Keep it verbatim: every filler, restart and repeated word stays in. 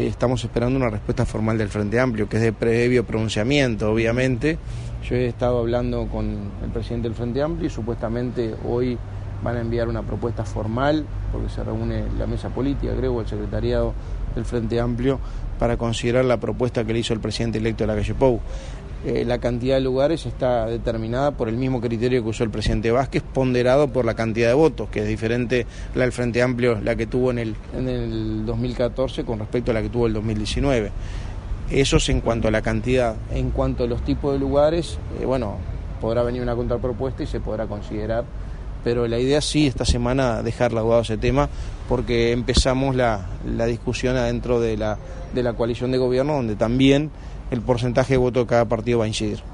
estamos esperando una respuesta formal del Frente Amplio, que es de previo pronunciamiento, obviamente. Yo he estado hablando con el presidente del Frente Amplio y supuestamente hoy van a enviar una propuesta formal, porque se reúne la mesa política, creo, el secretariado del Frente Amplio, para considerar la propuesta que le hizo el presidente electo de la calle Pou. Eh, la cantidad de lugares está determinada por el mismo criterio que usó el presidente Vázquez, ponderado por la cantidad de votos, que es diferente la del Frente Amplio, la que tuvo en el, en el dos mil catorce con respecto a la que tuvo el dos mil diecinueve. Eso es en cuanto a la cantidad. En cuanto a los tipos de lugares, eh, bueno, podrá venir una contrapropuesta y se podrá considerar, pero la idea sí, esta semana, dejar laudado ese tema, porque empezamos la, la discusión adentro de la, de la coalición de gobierno, donde también el porcentaje de voto de cada partido va a incidir.